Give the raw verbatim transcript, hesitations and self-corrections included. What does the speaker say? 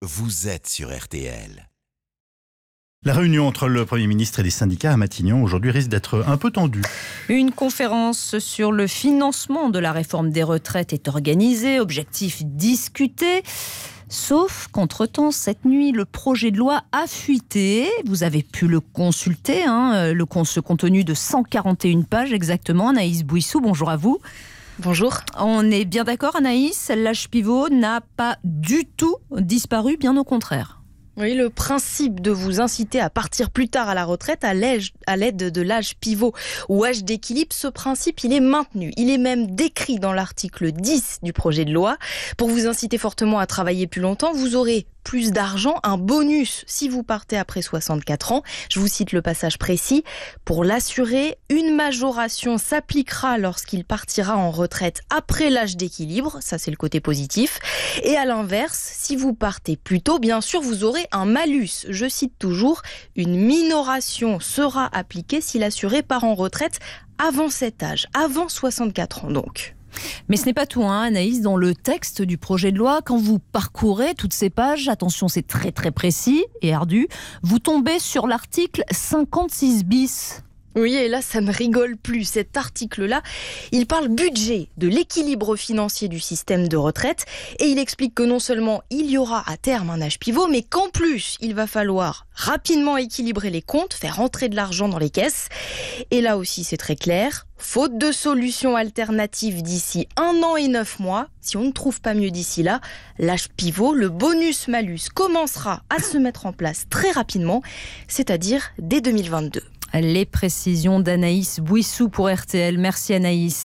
vous êtes sur R T L. La réunion entre le Premier ministre et les syndicats à Matignon aujourd'hui risque d'être un peu tendue. Une conférence sur le financement de la réforme des retraites est organisée, objectif discuté. Sauf qu'entre-temps, cette nuit, le projet de loi a fuité. Vous avez pu le consulter, hein, le, ce contenu de cent quarante et une pages exactement. Anaïs Bouissou, bonjour à vous. Bonjour. On est bien d'accord, Anaïs, l'âge pivot n'a pas du tout disparu, bien au contraire. Oui, le principe de vous inciter à partir plus tard à la retraite à l'aide de l'âge pivot ou âge d'équilibre, ce principe, il est maintenu. Il est même décrit dans l'article dix du projet de loi. Pour vous inciter fortement à travailler plus longtemps, vous aurez plus d'argent, un bonus si vous partez après soixante-quatre ans. Je vous cite le passage précis. Pour l'assurer, une majoration s'appliquera lorsqu'il partira en retraite après l'âge d'équilibre. Ça, c'est le côté positif. Et à l'inverse, si vous partez plus tôt, bien sûr, vous aurez un malus. Je cite toujours, une minoration sera appliquée si l'assuré part en retraite avant cet âge, avant soixante-quatre ans donc. Mais ce n'est pas tout, hein, Anaïs, dans le texte du projet de loi, quand vous parcourez toutes ces pages, attention, c'est très très précis et ardu, vous tombez sur l'article cinquante-six bis. Oui, et là, ça ne rigole plus. Cet article-là, il parle budget, de l'équilibre financier du système de retraite, et il explique que non seulement il y aura à terme un âge pivot, mais qu'en plus, il va falloir rapidement équilibrer les comptes, faire rentrer de l'argent dans les caisses. Et là aussi, c'est très clair. Faute de solution alternative d'ici un an et neuf mois, si on ne trouve pas mieux d'ici là, l'âge pivot, le bonus-malus commencera à se mettre en place très rapidement, c'est-à-dire dès deux mille vingt-deux. Les précisions d'Anaïs Bouissou pour R T L. Merci Anaïs.